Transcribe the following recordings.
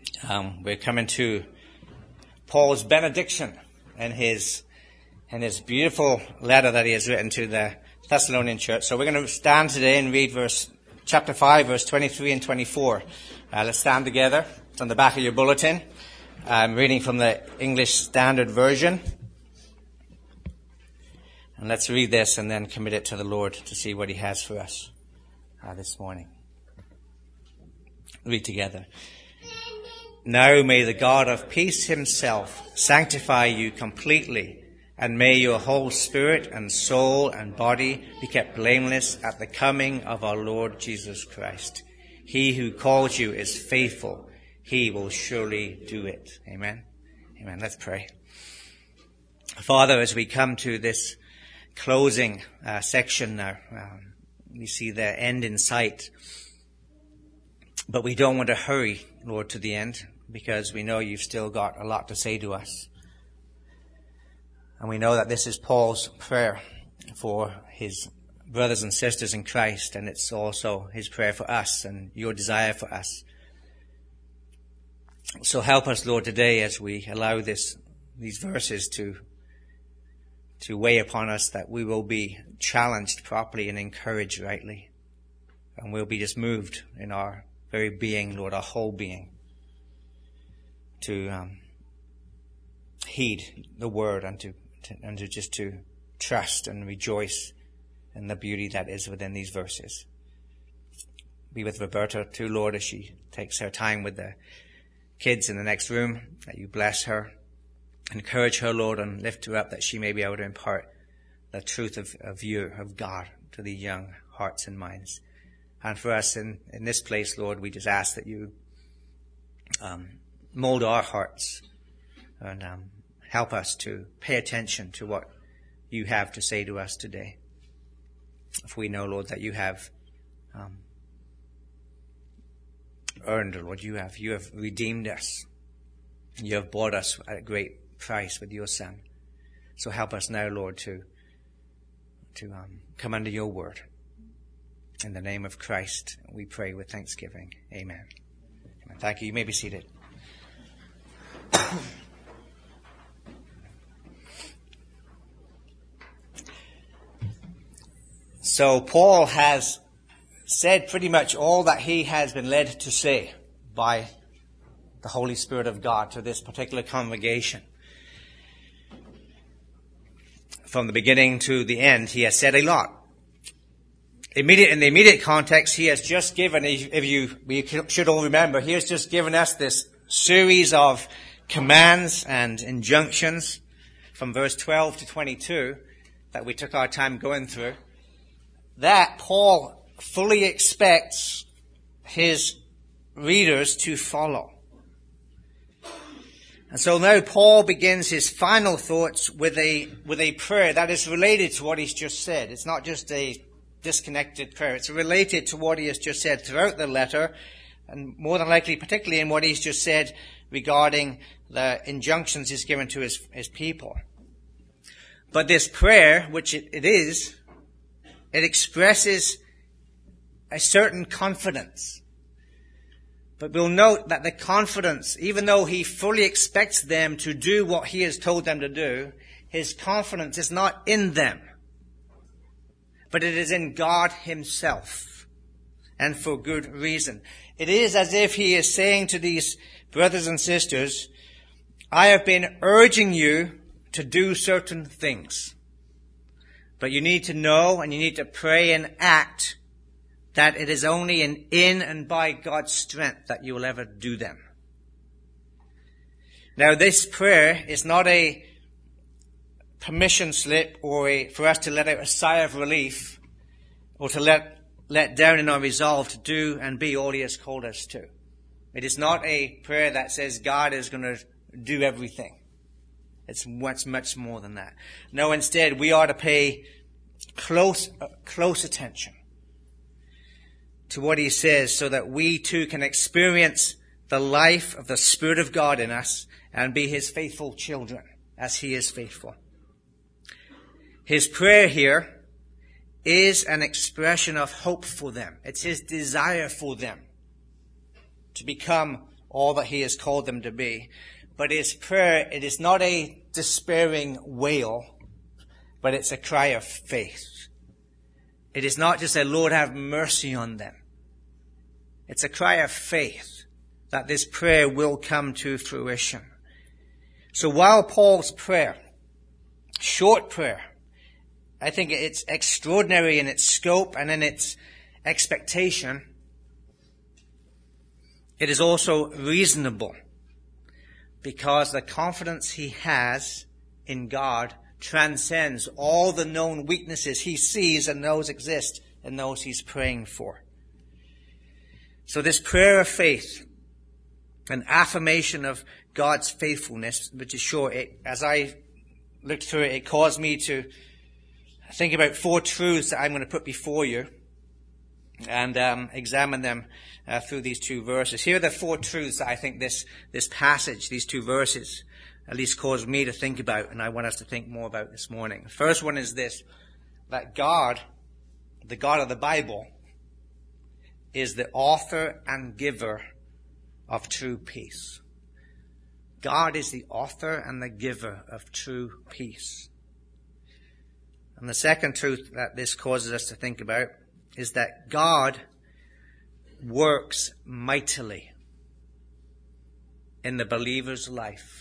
We're coming to Paul's benediction in his beautiful letter that he has written to the Thessalonian church. So we're going to stand today and read chapter 5, verse 23 and 24. Let's stand together. It's on the back of your bulletin. I'm reading from the English Standard Version. And let's read this and then commit it to the Lord to see what he has for us this morning. Read together. Now may the God of peace himself sanctify you completely, and may your whole spirit and soul and body be kept blameless at the coming of our Lord Jesus Christ. He who calls you is faithful. He will surely do it. Amen. Amen. Let's pray. Father, as we come to this closing section now, we see the end in sight. But we don't want to hurry, Lord, to the end, because we know you've still got a lot to say to us. And we know that this is Paul's prayer for his brothers and sisters in Christ, and it's also his prayer for us and your desire for us. So help us, Lord, today as we allow these verses to weigh upon us, that we will be challenged properly and encouraged rightly. And we'll be just moved in our very being, Lord, our whole being, to heed the word and to trust and rejoice in the beauty that is within these verses. Be with Roberta too, Lord, as she takes her time with the kids in the next room, that you bless her. Encourage her, Lord, and lift her up, that she may be able to impart the truth of you, of God, to the young hearts and minds. And for us in this place, Lord, we just ask that you mold our hearts and help us to pay attention to what you have to say to us today. If we know, Lord, that you have earned, Lord, you have redeemed us. You have bought us at a great price with your Son. So help us now, Lord, to come under your word. In the name of Christ, we pray with thanksgiving. Amen. Amen. Thank you. You may be seated. So Paul has said pretty much all that he has been led to say by the Holy Spirit of God to this particular congregation. From the beginning to the end, he has said a lot. In the immediate context, he has just given, we should all remember, he has just given us this series of commands and injunctions from verse 12 to 22 that we took our time going through, that Paul fully expects his readers to follow. And so now Paul begins his final thoughts with a prayer that is related to what he's just said. It's not just a disconnected prayer. It's related to what he has just said throughout the letter, and more than likely, particularly in what he's just said regarding the injunctions he's given to his people. But this prayer, which it expresses a certain confidence. But we'll note that the confidence, even though he fully expects them to do what he has told them to do, his confidence is not in them, but it is in God himself, and for good reason. It is as if he is saying to these brothers and sisters, I have been urging you to do certain things, but you need to know and you need to pray and act that it is only in and by God's strength that you will ever do them. Now, this prayer is not a permission slip or for us to let out a sigh of relief or to let down in our resolve to do and be all he has called us to. It is not a prayer that says God is going to do everything. It's much more than that. No, instead, we are to pay close attention to what he says, so that we too can experience the life of the Spirit of God in us and be his faithful children as he is faithful. His prayer here is an expression of hope for them. It's his desire for them to become all that he has called them to be. But his prayer, it is not a despairing wail, but it's a cry of faith. It is not just a Lord have mercy on them. It's a cry of faith that this prayer will come to fruition. So while Paul's prayer, short prayer, I think it's extraordinary in its scope and in its expectation, it is also reasonable, because the confidence he has in God transcends all the known weaknesses he sees and knows exist in those he's praying for. So this prayer of faith, an affirmation of God's faithfulness, which is sure, as I looked through it, it caused me to think about 4 truths that I'm going to put before you and examine them through these 2 verses. Here are the 4 truths that I think this passage, these 2 verses, at least caused me to think about, and I want us to think more about this morning. The first one is this, that God, the God of the Bible, is the author and giver of true peace. God is the author and the giver of true peace. And the second truth that this causes us to think about is that God works mightily in the believer's life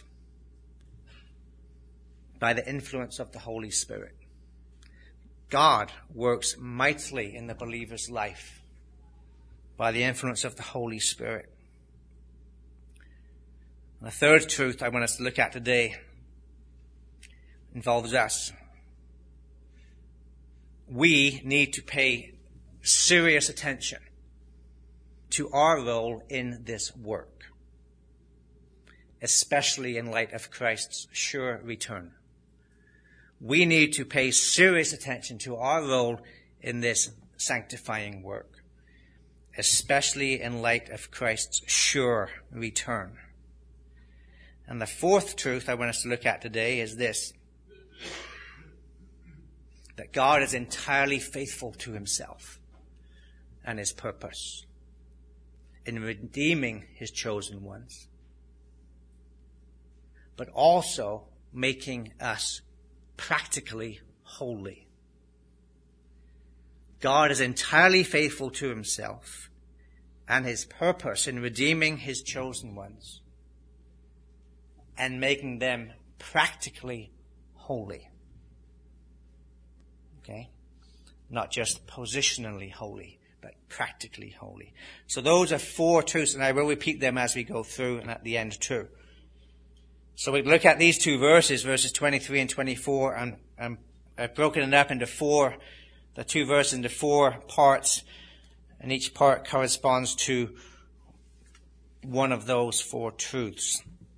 by the influence of the Holy Spirit. God works mightily in the believer's life by the influence of the Holy Spirit. And the third truth I want us to look at today involves us. We need to pay serious attention to our role in this work, especially in light of Christ's sure return. We need to pay serious attention to our role in this sanctifying work, especially in light of Christ's sure return. And the fourth truth I want us to look at today is this, that God is entirely faithful to himself and his purpose in redeeming his chosen ones, but also making us practically holy. God is entirely faithful to himself and his purpose in redeeming his chosen ones and making them practically holy. Okay? Not just positionally holy, but practically holy. So those are 4 truths, and I will repeat them as we go through and at the end too. So we look at these 2 verses, verses 23 and 24, and I've broken it up into 4, the 2 verses into 4 parts, and each part corresponds to one of those 4 truths.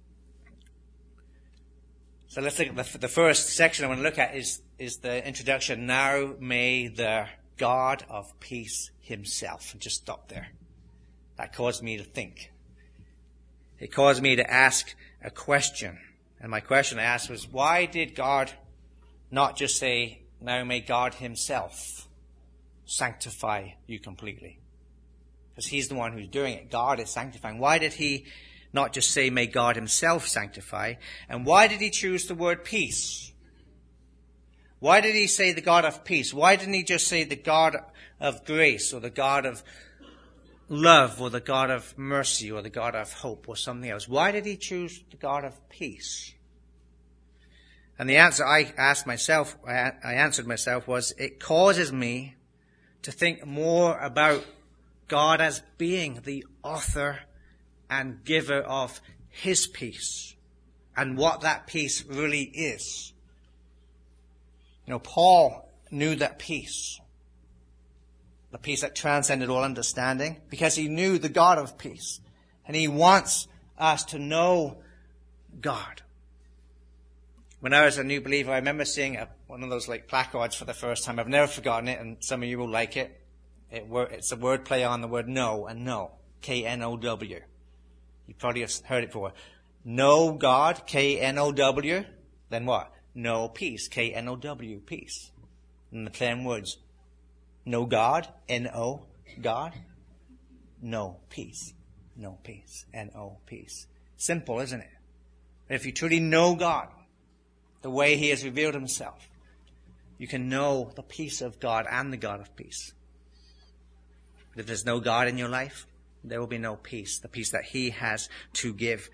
So let's look at the first section I want to look at is the introduction. Now may the God of peace himself. And just stop there. That caused me to think. It caused me to ask a question. And my question I asked was, why did God not just say, now may God himself sanctify you completely? Because he's the one who's doing it. God is sanctifying. Why did he not just say, may God himself sanctify? And why did he choose the word peace? Why did he say the God of peace? Why didn't he just say the God of grace, or the God of love, or the God of mercy, or the God of hope, or something else? Why did he choose the God of peace? And the answer I answered myself was, it causes me to think more about God as being the author and giver of his peace, and what that peace really is. You know, Paul knew that peace, the peace that transcended all understanding, because he knew the God of peace. And he wants us to know God. When I was a new believer, I remember seeing one of those placards for the first time. I've never forgotten it, and some of you will like it. It's a word play on the word know and know. K-N-O-W. You probably have heard it before. Know God, K-N-O-W. Then what? Know peace, K-N-O-W, peace. In the plain words. Know God, N-O, God. Know peace. no peace. N-O, peace. Simple, isn't it? If you truly know God, the way he has revealed himself, you can know the peace of God and the God of peace. But if there's no God in your life, there will be no peace, the peace that he has to give.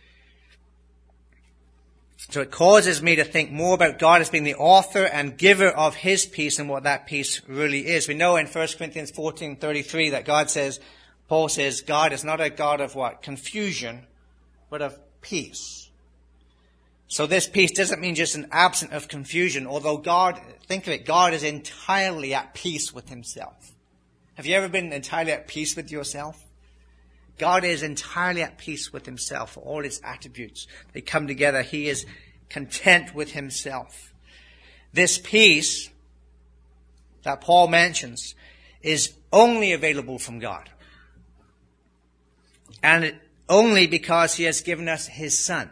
So it causes me to think more about God as being the author and giver of his peace and what that peace really is. We know in 1 Corinthians 14:33 that Paul says, God is not a God of what? Confusion, but of peace. So this peace doesn't mean just an absence of confusion, although God, think of it, God is entirely at peace with himself. Have you ever been entirely at peace with yourself? God is entirely at peace with himself, all his attributes. They come together. He is content with himself. This peace that Paul mentions is only available from God. And only because he has given us his Son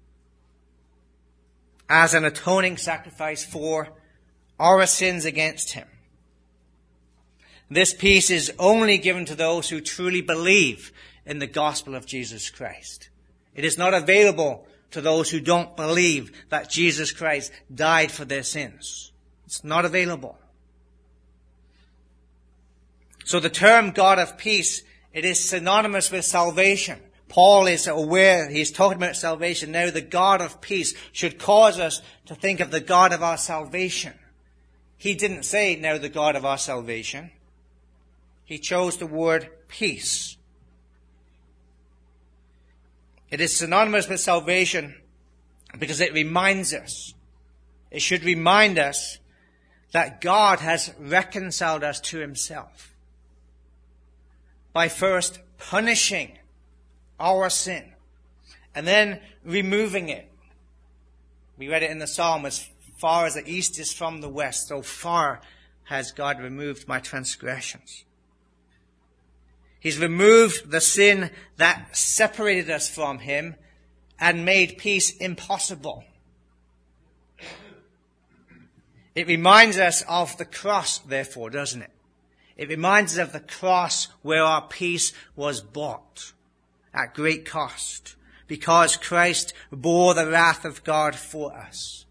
as an atoning sacrifice for our sins against him. This peace is only given to those who truly believe in the gospel of Jesus Christ. It is not available to those who don't believe that Jesus Christ died for their sins. It's not available. So the term God of peace, it is synonymous with salvation. Paul is aware, he's talking about salvation. Now the God of peace should cause us to think of the God of our salvation. He didn't say, now the God of our salvation. He chose the word peace. It is synonymous with salvation because it reminds us, it should remind us that God has reconciled us to himself by first punishing our sin and then removing it. We read it in the Psalm, as far as the east is from the west, so far has God removed my transgressions. He's removed the sin that separated us from him and made peace impossible. It reminds us of the cross, therefore, doesn't it? It reminds us of the cross where our peace was bought at great cost, because Christ bore the wrath of God for us.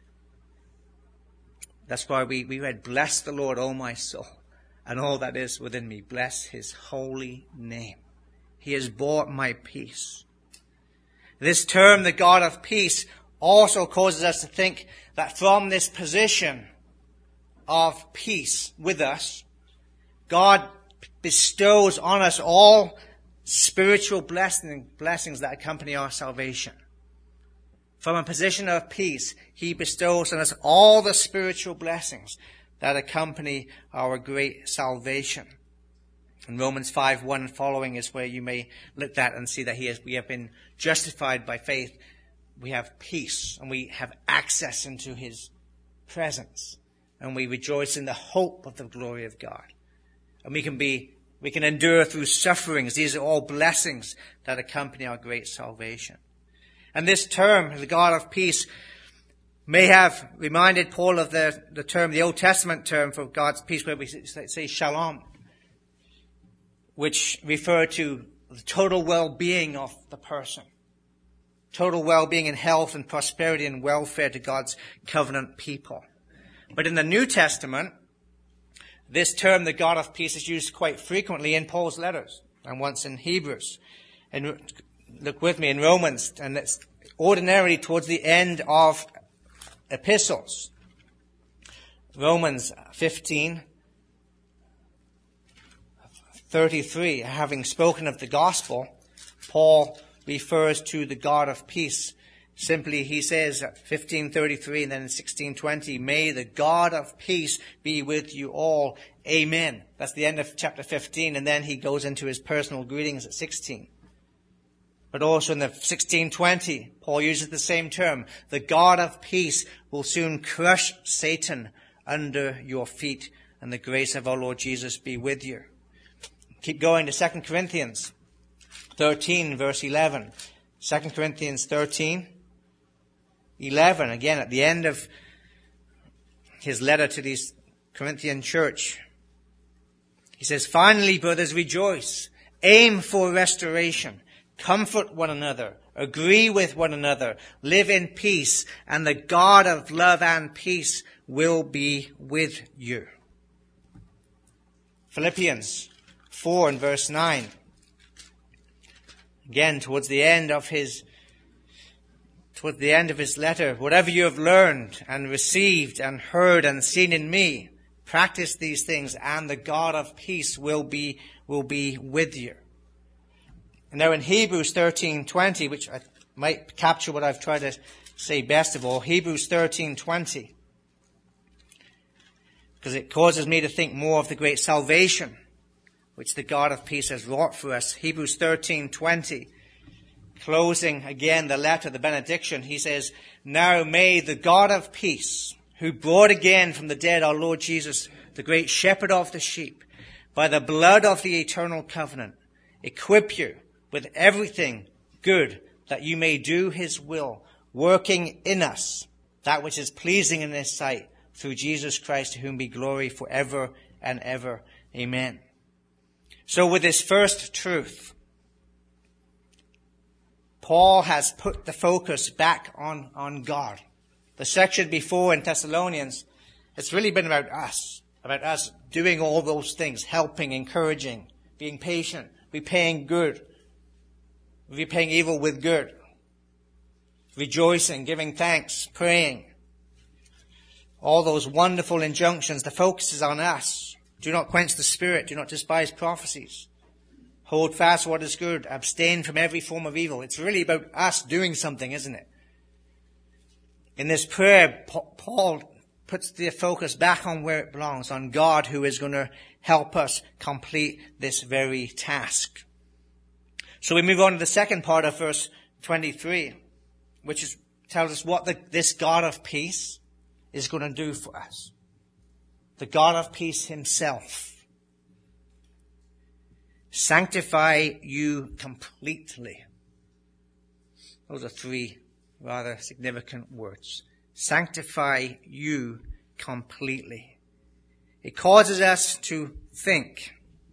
That's why we read, bless the Lord, O my soul, and all that is within me. Bless his holy name. He has bought my peace. This term, the God of peace, also causes us to think that from this position of peace with us, God bestows on us all spiritual blessings that accompany our salvation. From a position of peace, he bestows on us all the spiritual blessings that accompany our great salvation. And Romans 5:1 and following is where you may look at and see that we have been justified by faith. We have peace and we have access into his presence. And we rejoice in the hope of the glory of God. And we can endure through sufferings. These are all blessings that accompany our great salvation. And this term, the God of peace, may have reminded Paul of the term, the Old Testament term for God's peace, where we say shalom, which referred to the total well-being of the person. Total well-being in health and prosperity and welfare to God's covenant people. But in the New Testament, this term, the God of peace, is used quite frequently in Paul's letters and once in Hebrews. And look with me in Romans, and it's ordinarily towards the end of epistles. Romans 15:33, having spoken of the gospel, Paul refers to the God of peace. Simply, he says at 15:33 and then in 16:20, may the God of peace be with you all. Amen. That's the end of chapter 15, and then he goes into his personal greetings at 16. But also in the 16:20, Paul uses the same term. The God of peace will soon crush Satan under your feet, and the grace of our Lord Jesus be with you. Keep going to 2 Corinthians 13, verse 11. 2 Corinthians 13:11, again at the end of his letter to this Corinthian church. He says, finally, brothers, rejoice Aim for restoration. Comfort one another. Agree with one another. Live in peace. And the God of love and peace will be with you. Philippians 4 and verse 9. Again, towards the end of his letter, whatever you have learned and received and heard and seen in me, practice these things, and the God of peace will be with you. And now in Hebrews 13:20, which I might capture what I've tried to say best of all, Hebrews 13:20, because it causes me to think more of the great salvation which the God of peace has wrought for us. Hebrews 13:20, closing again the letter, the benediction, he says, "Now may the God of peace, who brought again from the dead our Lord Jesus, the great shepherd of the sheep, by the blood of the eternal covenant, equip you with everything good, that you may do his will, working in us that which is pleasing in his sight, through Jesus Christ, to whom be glory forever and ever. Amen." So with this first truth, Paul has put the focus back on God. The section before in Thessalonians, it's really been about us doing all those things, helping, encouraging, being patient, repaying evil with good, rejoicing, giving thanks, praying. All those wonderful injunctions, the focus is on us. Do not quench the spirit. Do not despise prophecies. Hold fast what is good. Abstain from every form of evil. It's really about us doing something, isn't it? In this prayer, Paul puts the focus back on where it belongs, on God, who is going to help us complete this very task. So we move on to the second part of verse 23, which tells us what this God of peace is going to do for us. The God of peace himself. Sanctify you completely. Those are three rather significant words. Sanctify you completely. It causes us to think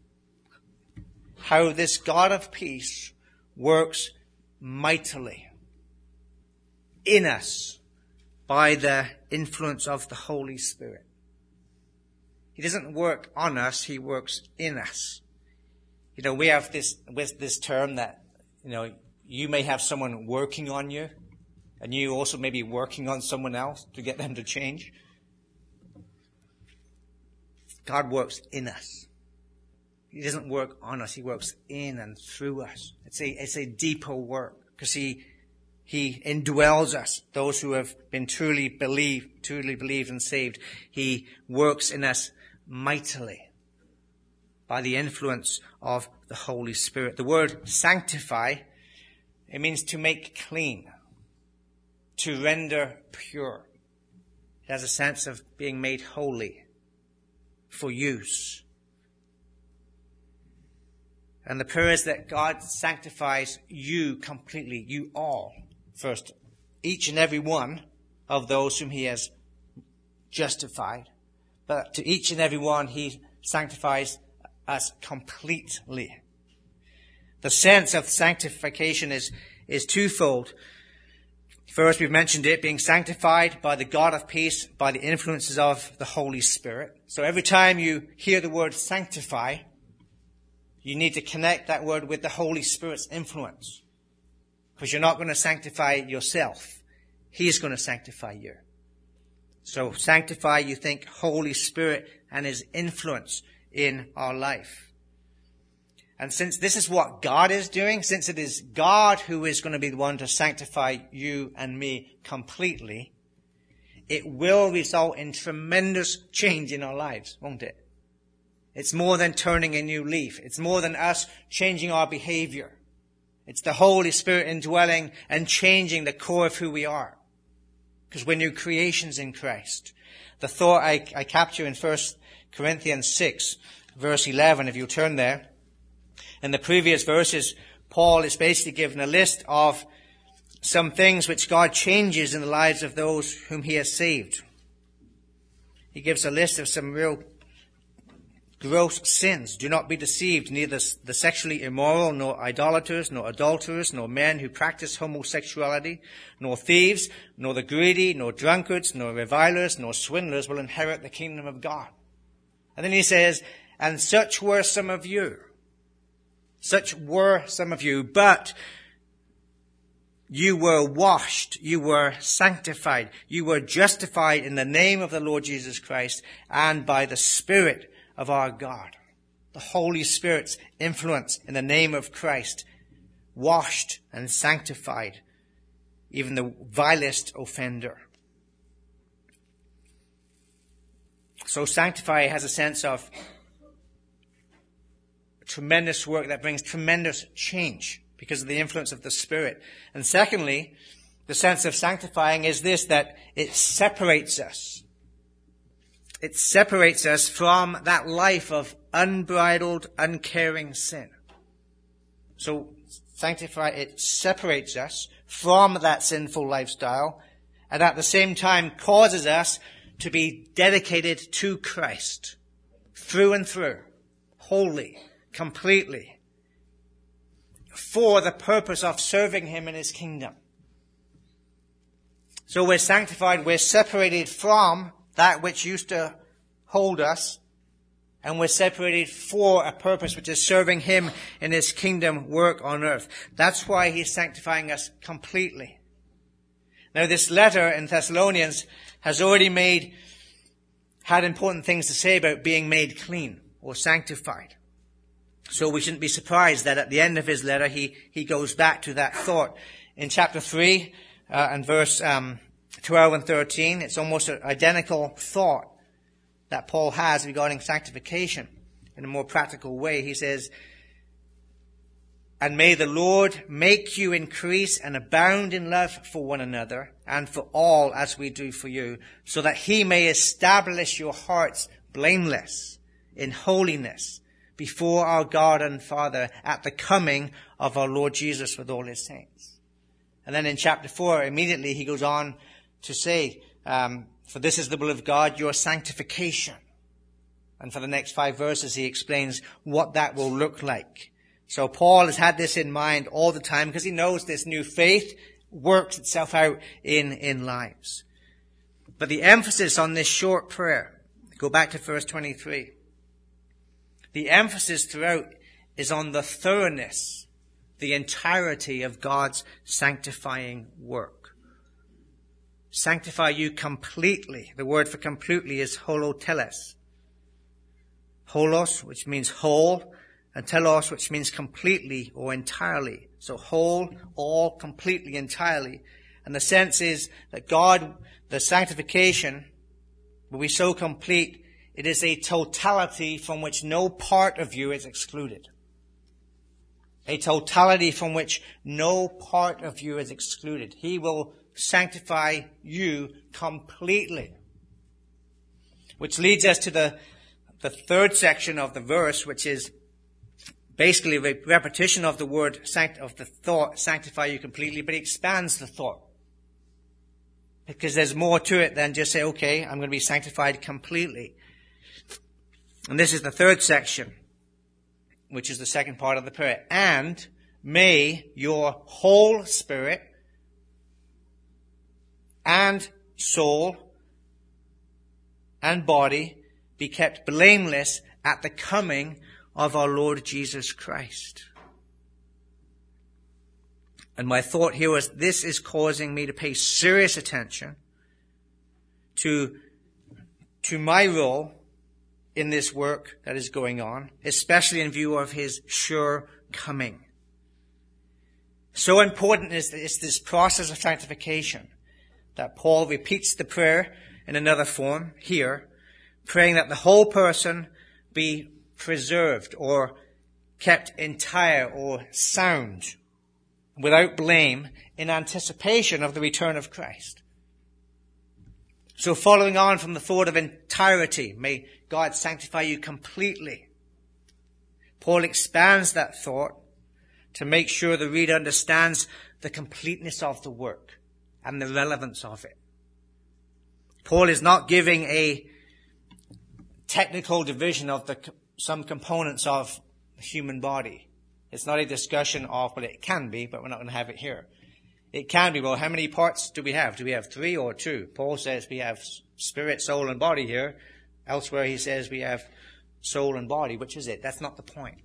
how this God of peace works mightily in us by the influence of the Holy Spirit. He doesn't work on us, he works in us. We have this term that, you may have someone working on you, and you also may be working on someone else to get them to change. God works in us. He doesn't work on us, he works in and through us. It's a deeper work, because he indwells us, those who have been truly believed and saved. He works in us mightily by the influence of the Holy Spirit. The word sanctify, it means to make clean, to render pure. It has a sense of being made holy for use. And the prayer is that God sanctifies you completely, you all, first, each and every one of those whom he has justified. But to each and every one, he sanctifies us completely. The sense of sanctification is twofold. First, we've mentioned it being sanctified by the God of peace, by the influences of the Holy Spirit. So every time you hear the word sanctify, you need to connect that word with the Holy Spirit's influence. Because you're not going to sanctify yourself. He's going to sanctify you. So sanctify, you think Holy Spirit and his influence in our life. And since this is what God is doing, since it is God who is going to be the one to sanctify you and me completely, it will result in tremendous change in our lives, won't it? It's more than turning a new leaf. It's more than us changing our behavior. It's the Holy Spirit indwelling and changing the core of who we are. Because we're new creations in Christ. The thought I capture in 1 Corinthians 6, verse 11, if you turn there. In the previous verses, Paul is basically given a list of some things which God changes in the lives of those whom he has saved. He gives a list of some real gross sins. Do not be deceived, neither the sexually immoral, nor idolaters, nor adulterers, nor men who practice homosexuality, nor thieves, nor the greedy, nor drunkards, nor revilers, nor swindlers will inherit the kingdom of God. And then he says, and such were some of you. Such were some of you, but you were washed, you were sanctified, you were justified in the name of the Lord Jesus Christ and by the Spirit of our God. The Holy Spirit's influence in the name of Christ, washed and sanctified even the vilest offender. So sanctify has a sense of tremendous work that brings tremendous change because of the influence of the Spirit. And secondly, the sense of sanctifying is this, that it separates us. It separates us from that life of unbridled, uncaring sin. So sanctify, it separates us from that sinful lifestyle and at the same time causes us to be dedicated to Christ through and through, wholly, completely, for the purpose of serving him in his kingdom. So we're sanctified, we're separated from that which used to hold us, and we're separated for a purpose which is serving him in his kingdom work on earth. That's why he's sanctifying us completely. Now this letter in Thessalonians has already had important things to say about being made clean or sanctified. So we shouldn't be surprised that at the end of his letter he goes back to that thought. In chapter 3 and verse 12 and 13, it's almost an identical thought that Paul has regarding sanctification in a more practical way. He says, and may the Lord make you increase and abound in love for one another and for all as we do for you, so that he may establish your hearts blameless in holiness before our God and Father at the coming of our Lord Jesus with all his saints. And then in chapter 4, immediately he goes on to say, for this is the will of God, your sanctification. And for the next 5 verses, he explains what that will look like. So Paul has had this in mind all the time because he knows this new faith works itself out in lives. But the emphasis on this short prayer, go back to verse 23. The emphasis throughout is on the thoroughness, the entirety of God's sanctifying work. Sanctify you completely. The word for completely is holoteles. Holos, which means whole, and telos, which means completely or entirely. So whole, all, completely, entirely. And the sense is that God, the sanctification, will be so complete, it is a totality from which no part of you is excluded. A totality from which no part of you is excluded. He will sanctify you completely. Which leads us to the third section of the verse, which is basically a repetition of the word, of the thought, sanctify you completely, but he expands the thought. Because there's more to it than just say, okay, I'm going to be sanctified completely. And this is the third section, which is the second part of the prayer. And may your whole spirit and soul and body be kept blameless at the coming of our Lord Jesus Christ. And my thought here was, this is causing me to pay serious attention to my role in this work that is going on, especially in view of his sure coming. So important is this process of sanctification that Paul repeats the prayer in another form here, praying that the whole person be preserved or kept entire or sound, without blame, in anticipation of the return of Christ. So following on from the thought of entirety, may God sanctify you completely. Paul expands that thought to make sure the reader understands the completeness of the work and the relevance of it. Paul is not giving a technical division of some components of the human body. It's not a discussion of, well, it can be, but we're not going to have it here. It can be, well, how many parts do we have? Do we have 3 or 2? Paul says we have spirit, soul, and body here. Elsewhere he says we have soul and body. Which is it? That's not the point.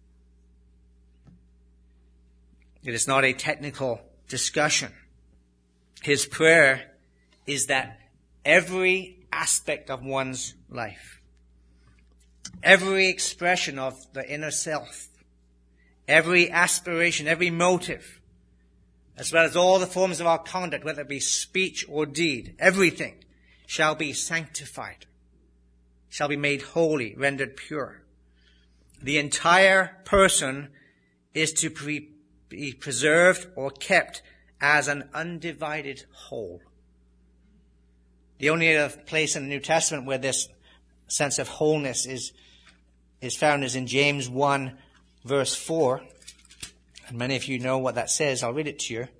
It is not a technical discussion. His prayer is that every aspect of one's life, every expression of the inner self, every aspiration, every motive, as well as all the forms of our conduct, whether it be speech or deed, everything shall be sanctified, shall be made holy, rendered pure. The entire person is to be preserved or kept as an undivided whole. The only other place in the New Testament where this sense of wholeness is found is in James 1, verse 4. And many of you know what that says. I'll read it to you.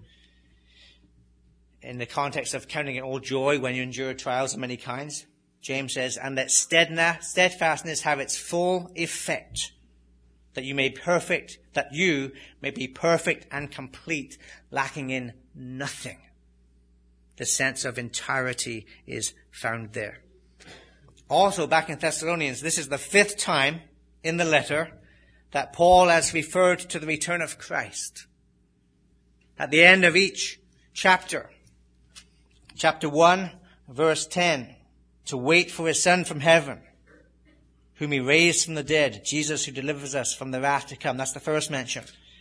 In the context of counting it all joy when you endure trials of many kinds, James says, and let steadfastness have its full effect, that you may be perfect and complete, lacking in nothing. The sense of entirety is found there. Also, back in Thessalonians, this is the 5th time in the letter that Paul has referred to the return of Christ. At the end of each chapter, chapter 1, verse 10, to wait for his Son from heaven, whom he raised from the dead, Jesus who delivers us from the wrath to come. That's the first mention.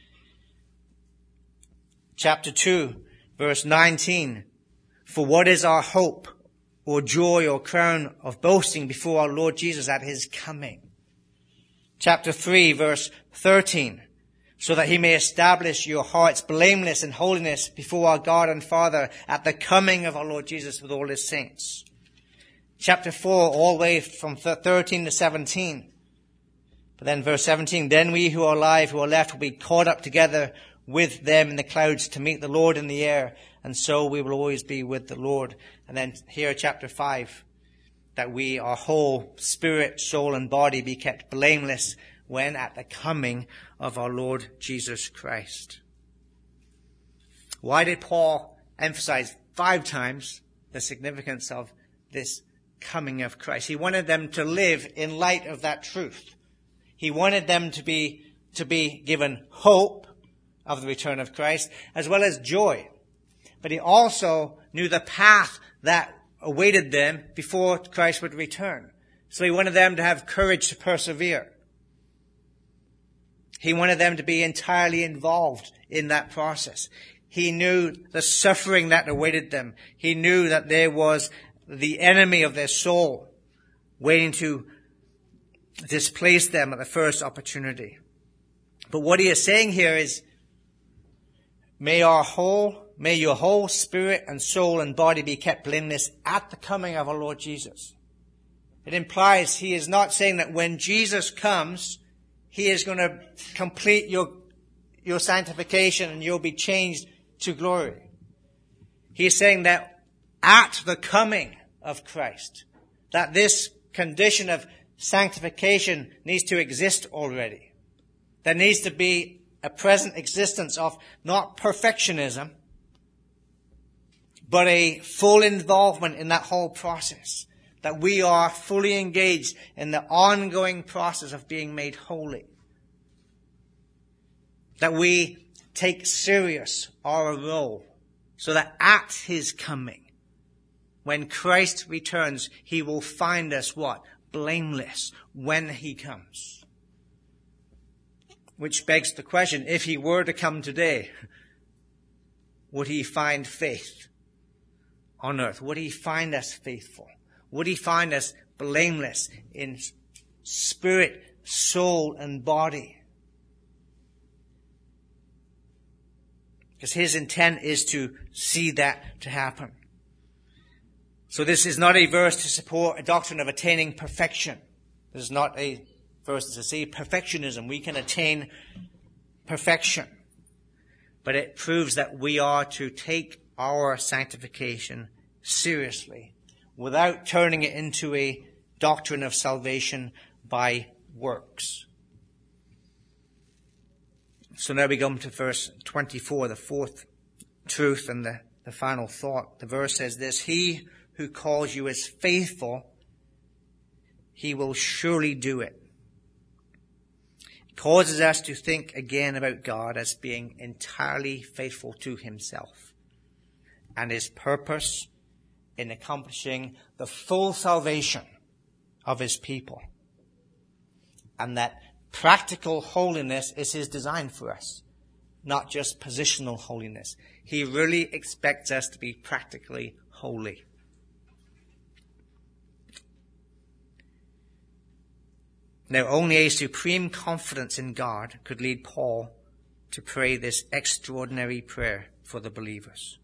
Chapter 2, verse 19, for what is our hope or joy or crown of boasting before our Lord Jesus at his coming? Chapter 3, verse 13, so that he may establish your hearts blameless in holiness before our God and Father at the coming of our Lord Jesus with all his saints. Chapter 4, all the way from 13 to 17. But then verse 17, then we who are alive, who are left, will be caught up together with them in the clouds to meet the Lord in the air, and so we will always be with the Lord. And then here, chapter 5, that we, our whole spirit, soul, and body be kept blameless when at the coming of our Lord Jesus Christ. Why did Paul emphasize 5 times the significance of this coming of Christ? He wanted them to live in light of that truth. He wanted them to be given hope of the return of Christ, as well as joy. But he also knew the path that awaited them before Christ would return. So he wanted them to have courage to persevere. He wanted them to be entirely involved in that process. He knew the suffering that awaited them. He knew that there was the enemy of their soul waiting to displace them at the first opportunity. But what he is saying here is, may your whole spirit and soul and body be kept blameless at the coming of our Lord Jesus. It implies he is not saying that when Jesus comes, he is going to complete your sanctification and you'll be changed to glory. He is saying that at the coming of Christ, that this condition of sanctification needs to exist already. There needs to be a present existence of not perfectionism, but a full involvement in that whole process. That we are fully engaged in the ongoing process of being made holy. That we take serious our role, so that at his coming, when Christ returns, he will find us what? Blameless when he comes. Which begs the question, if he were to come today, would he find faith on earth? Would he find us faithful? Would he find us blameless in spirit, soul, and body? Because his intent is to see that to happen. So this is not a verse to support a doctrine of attaining perfection. This is not a verse to say perfectionism. We can attain perfection. But it proves that we are to take our sanctification seriously, without turning it into a doctrine of salvation by works. So now we come to verse 24, the fourth truth and the final thought. The verse says this: He who calls you is faithful, he will surely do it. It causes us to think again about God as being entirely faithful to himself and his purpose in accomplishing the full salvation of his people. And that practical holiness is his design for us, not just positional holiness. He really expects us to be practically holy. Now, only a supreme confidence in God could lead Paul to pray this extraordinary prayer for the believers.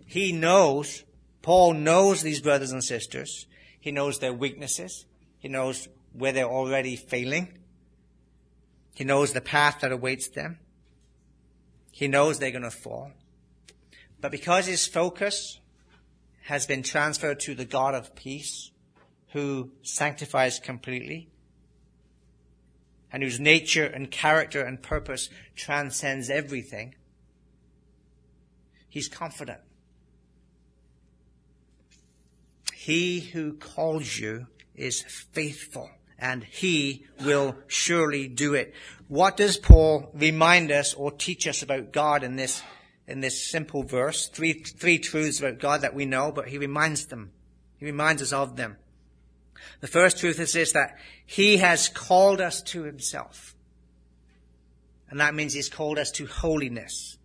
Paul knows these brothers and sisters. He knows their weaknesses. He knows where they're already failing. He knows the path that awaits them. He knows they're going to fall. But because his focus has been transferred to the God of peace, who sanctifies completely, and whose nature and character and purpose transcends everything, he's confident. He who calls you is faithful, and he will surely do it. What does Paul remind us or teach us about God in this simple verse? Three truths about God that we know, but he reminds us of them. The first truth is this, that he has called us to himself. And that means he's called us to holiness.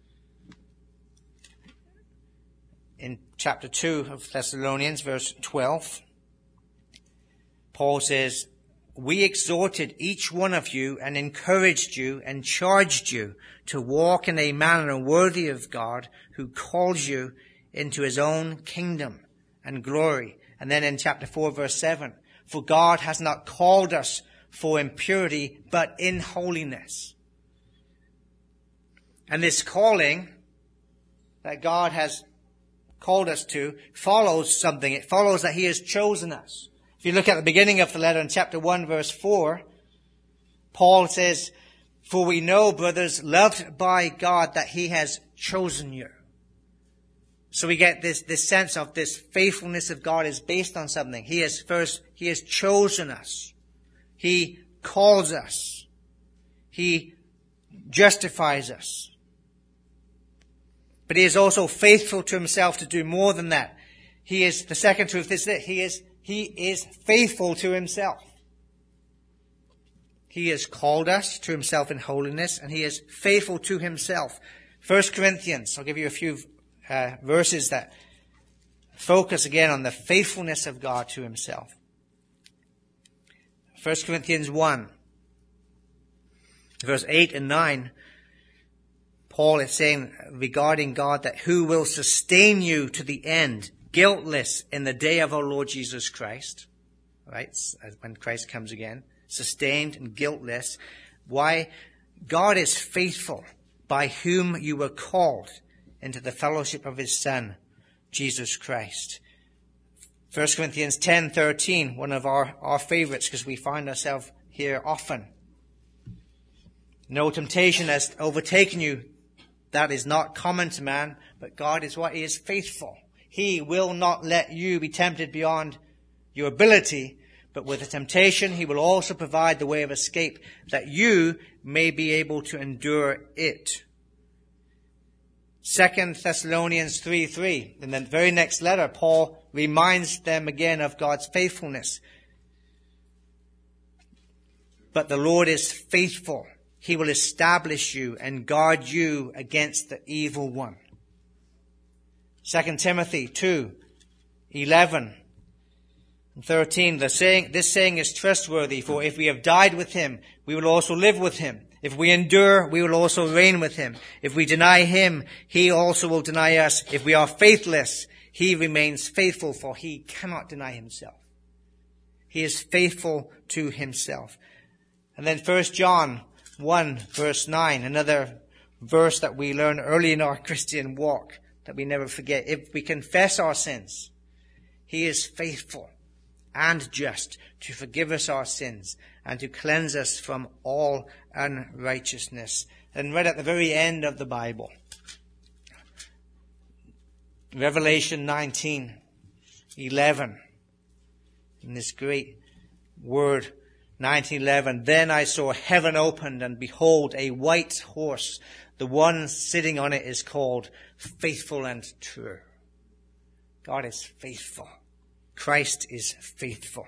In chapter 2 of Thessalonians, verse 12, Paul says, "We exhorted each one of you and encouraged you and charged you to walk in a manner worthy of God, who calls you into his own kingdom and glory." And then in chapter 4, verse 7, "For God has not called us for impurity, but in holiness." And this calling that God has called us to follows something. It follows that he has chosen us. If you look at the beginning of the letter in chapter 1, verse 4, Paul says, "For we know, brothers, loved by God, that he has chosen you." So we get this sense of this faithfulness of God is based on something. He has chosen us. He calls us. He justifies us. But he is also faithful to himself to do more than that. The second truth is that he is faithful to himself. He has called us to himself in holiness, and he is faithful to himself. 1 Corinthians, I'll give you a few verses that focus again on the faithfulness of God to himself. 1 Corinthians 1, verse 8 and 9, Paul is saying regarding God that who will sustain you to the end, guiltless in the day of our Lord Jesus Christ. Right? When Christ comes again. Sustained and guiltless. Why? God is faithful, by whom you were called into the fellowship of his Son, Jesus Christ. 1 Corinthians 10:13, one of our favorites, because we find ourselves here often. "No temptation has overtaken you that is not common to man, but God is what? He is faithful. He will not let you be tempted beyond your ability, but with the temptation he will also provide the way of escape, that you may be able to endure it." 2 Thessalonians 3:3, in the very next letter, Paul reminds them again of God's faithfulness. "But the Lord is faithful. He will establish you and guard you against the evil one." 2 Timothy 2:11 and 13, this saying is trustworthy, for if we have died with him, we will also live with him. If we endure, we will also reign with him. If we deny him, he also will deny us. If we are faithless, he remains faithful, for he cannot deny himself. He is faithful to himself. And then 1 John 1, verse 9, another verse that we learn early in our Christian walk that we never forget. "If we confess our sins, he is faithful and just to forgive us our sins and to cleanse us from all unrighteousness. And right at the very end of the Bible, Revelation 19:11, in this great word, 19:11, then I saw heaven opened, and behold, a white horse. The one sitting on it is called Faithful and True. God is faithful. Christ is faithful.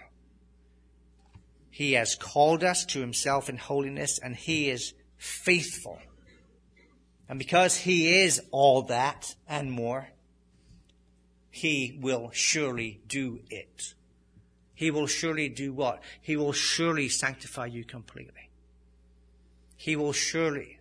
He has called us to himself in holiness, and he is faithful. And because he is all that and more, he will surely do it. He will surely do what? He will surely sanctify you completely. He will surely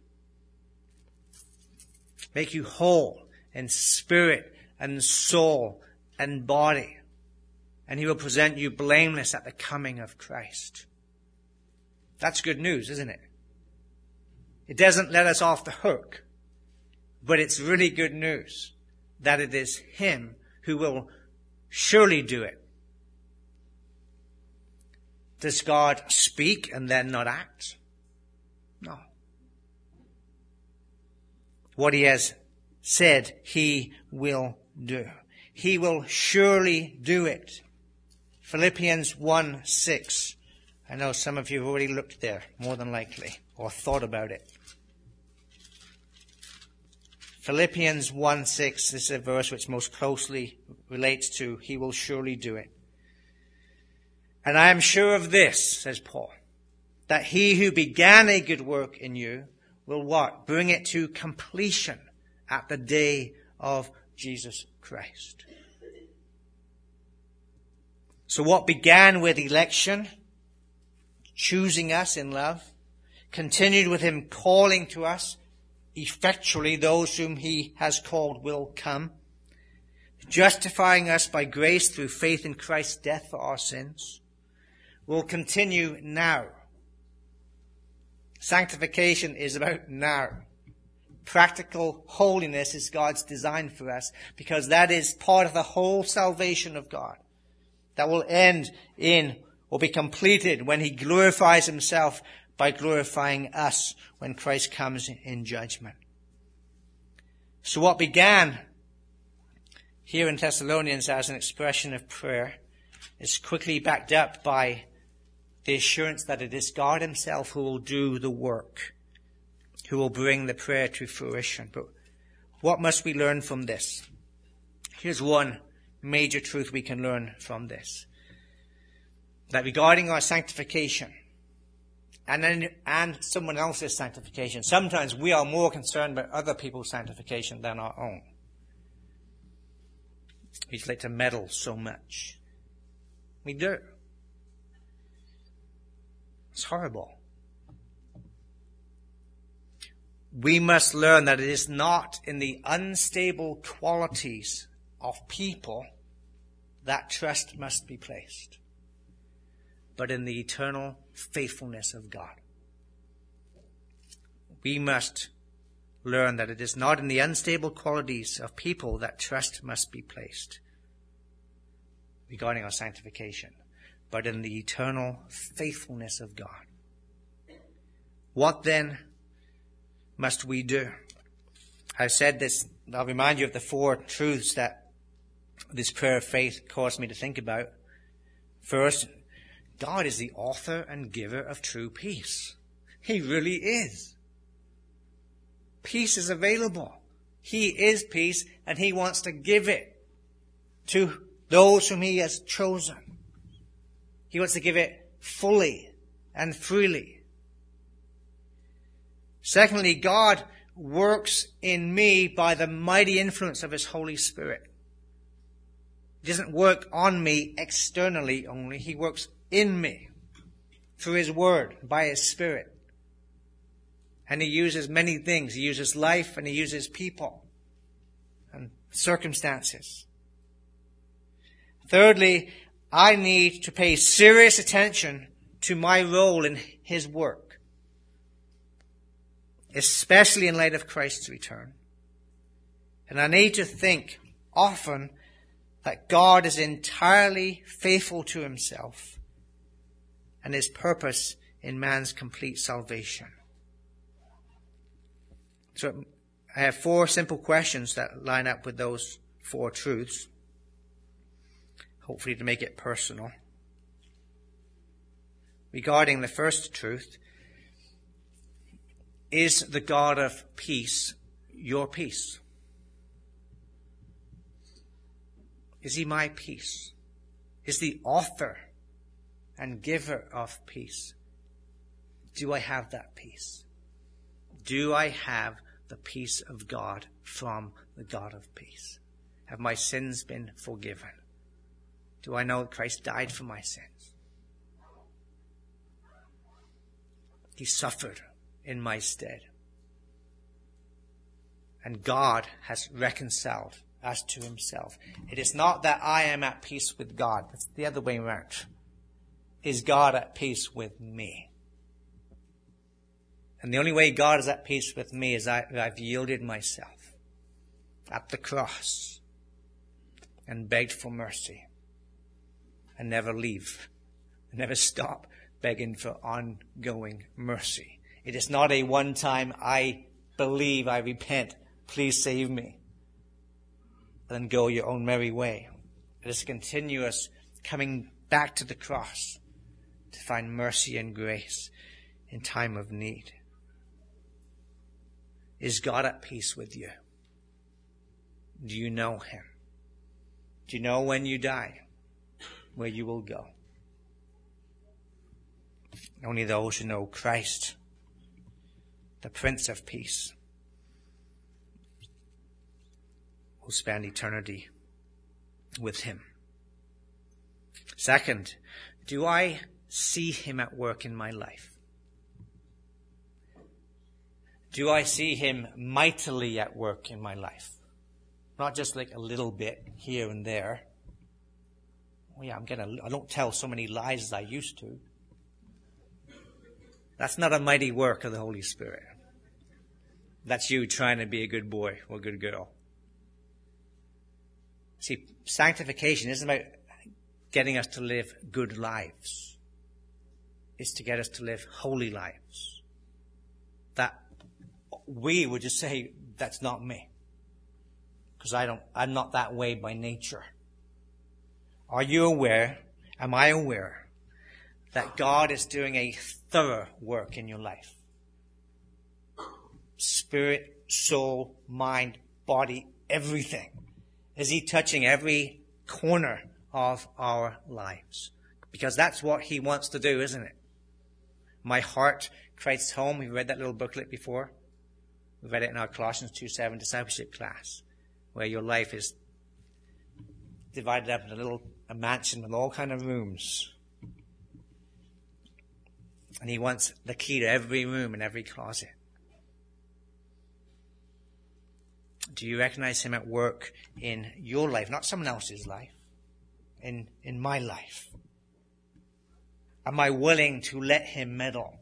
make you whole in spirit and soul and body. And he will present you blameless at the coming of Christ. That's good news, isn't it? It doesn't let us off the hook. But it's really good news that it is him who will surely do it. Does God speak and then not act? No. What he has said, he will do. He will surely do it. Philippians 1:6. I know some of you have already looked there, more than likely, or thought about it. Philippians 1:6, this is a verse which most closely relates to he will surely do it. And I am sure of this, says Paul, that he who began a good work in you will what? Bring it to completion at the day of Jesus Christ. So what began with election, choosing us in love, continued with him calling to us, effectually those whom he has called will come, justifying us by grace through faith in Christ's death for our sins, will continue now. Sanctification is about now. Practical holiness is God's design for us, because that is part of the whole salvation of God. That will end in or be completed when he glorifies himself by glorifying us when Christ comes in judgment. So what began here in Thessalonians as an expression of prayer is quickly backed up by the assurance that it is God himself who will do the work, who will bring the prayer to fruition. But what must we learn from this? Here's one major truth we can learn from this. That regarding our sanctification and someone else's sanctification, sometimes we are more concerned about other people's sanctification than our own. We just like to meddle so much. We do. It's horrible. We must learn that it is not in the unstable qualities of people that trust must be placed, but in the eternal faithfulness of God. We must learn that it is not in the unstable qualities of people that trust must be placed regarding our sanctification, but in the eternal faithfulness of God. What then must we do? I've said this, I'll remind you of the four truths that this prayer of faith caused me to think about. First, God is the author and giver of true peace. He really is. Peace is available. He is peace, and he wants to give it to those whom he has chosen. He wants to give it fully and freely. Secondly, God works in me by the mighty influence of his Holy Spirit. He doesn't work on me externally only. He works in me through his word, by his Spirit. And he uses many things. He uses life and he uses people and circumstances. Thirdly, I need to pay serious attention to my role in his work, especially in light of Christ's return. And I need to think often that God is entirely faithful to himself, and his purpose in man's complete salvation. So I have 4 simple questions that line up with those 4 truths, hopefully to make it personal. Regarding the first truth, is the God of peace your peace? Is he my peace? Is the author and giver of peace? Do I have that peace? Do I have the peace of God from the God of peace? Have my sins been forgiven? Do I know that Christ died for my sins? He suffered in my stead. And God has reconciled us to himself. It is not that I am at peace with God. It's the other way around. Is God at peace with me? And the only way God is at peace with me is I've yielded myself at the cross and begged for mercy and never leave, never stop begging for ongoing mercy. It is not a one-time, I believe, I repent, please save me, then go your own merry way. It is a continuous coming back to the cross to find mercy and grace in time of need. Is God at peace with you? Do you know him? Do you know when you die where you will go? Only those who know Christ, the Prince of Peace, will spend eternity with him. Second, do I see him at work in my life? Do I see him mightily at work in my life? Not just like a little bit here and there. Oh yeah, I don't tell so many lies as I used to. That's not a mighty work of the Holy Spirit. That's you trying to be a good boy or a good girl. See, sanctification isn't about getting us to live good lives. It's to get us to live holy lives. That we would just say, that's not me. Because I'm not that way by nature. Are you aware, am I aware, that God is doing a thorough work in your life? Spirit, soul, mind, body, everything. Is he touching every corner of our lives? Because that's what he wants to do, isn't it? My heart, Christ's home. We read that little booklet before. We read it in our Colossians 2:7 discipleship class, where your life is divided up in a mansion with all kind of rooms. And he wants the key to every room and every closet. Do you recognize him at work in your life, not someone else's life, in my life? Am I willing to let him meddle?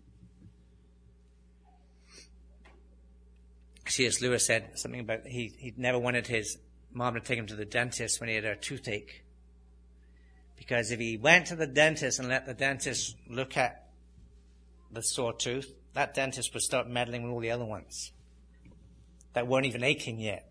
C.S. Lewis said something about he never wanted his mom to take him to the dentist when he had a toothache. Because if he went to the dentist and let the dentist look at the sore tooth, that dentist would start meddling with all the other ones that weren't even aching yet.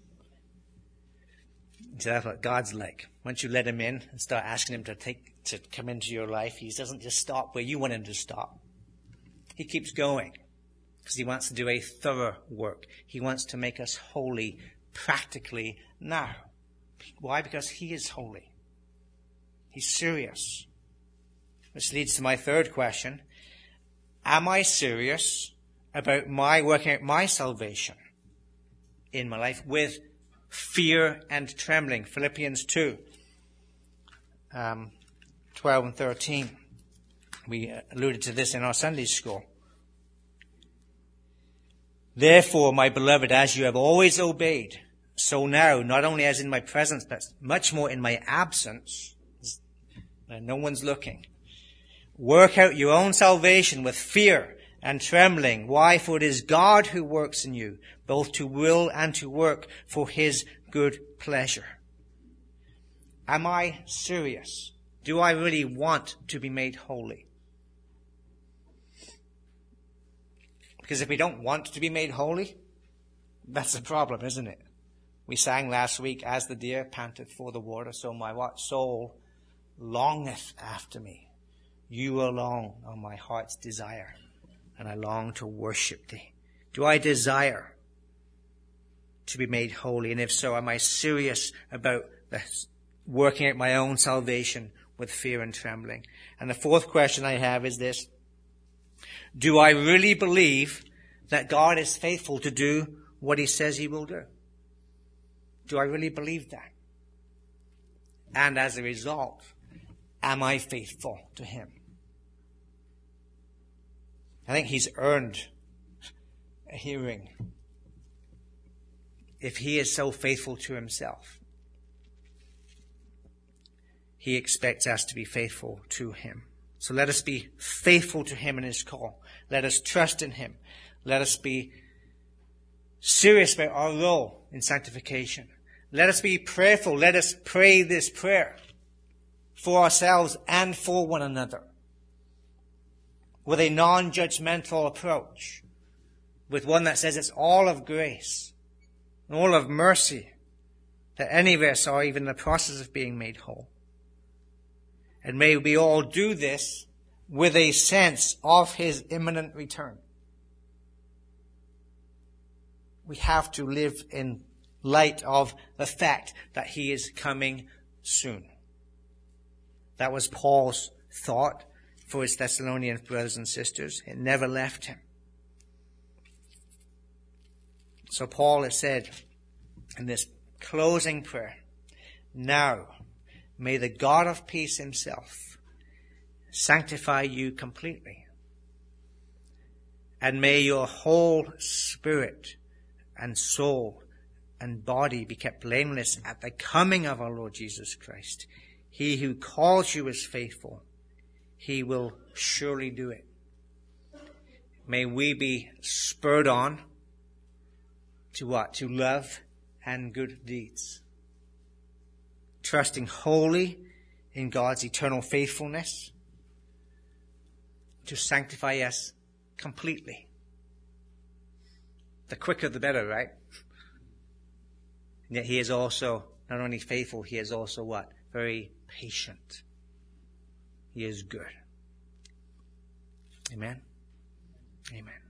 So that's what God's like. Once you let him in and start asking him to come into your life, he doesn't just stop where you want him to stop. He keeps going because he wants to do a thorough work. He wants to make us holy practically now. Why? Because he is holy. He's serious. Which leads to my third question. Am I serious about working out my salvation in my life with fear and trembling? Philippians 2, 12 and 13. We alluded to this in our Sunday school. Therefore, my beloved, as you have always obeyed, so now, not only as in my presence, but much more in my absence, when no one's looking, work out your own salvation with fear and trembling. Why? For it is God who works in you, both to will and to work for his good pleasure. Am I serious? Do I really want to be made holy? Because if we don't want to be made holy, that's the problem, isn't it? We sang last week, as the deer panteth for the water, so my what? Soul longeth after me. You alone are my heart's desire, and I long to worship thee. Do I desire to be made holy? And if so, am I serious about working out my own salvation with fear and trembling? And the fourth question I have is this: do I really believe that God is faithful to do what he says he will do? Do I really believe that? And as a result, am I faithful to him? I think he's earned a hearing. If he is so faithful to himself, he expects us to be faithful to him. So let us be faithful to him in his call. Let us trust in him. Let us be serious about our role in sanctification. Let us be prayerful. Let us pray this prayer for ourselves and for one another with a non-judgmental approach, with one that says it's all of grace, all of mercy, that any of us are even in the process of being made whole. And may we all do this with a sense of his imminent return. We have to live in light of the fact that he is coming soon. That was Paul's thought for his Thessalonian brothers and sisters. It never left him. So Paul has said in this closing prayer, now may the God of peace himself sanctify you completely, and may your whole spirit and soul and body be kept blameless at the coming of our Lord Jesus Christ. He who calls you is faithful. He will surely do it. May we be spurred on to what? To love and good deeds. Trusting wholly in God's eternal faithfulness to sanctify us completely. The quicker the better, right? And yet he is also not only faithful, he is also what? Very patient. He is good. Amen? Amen.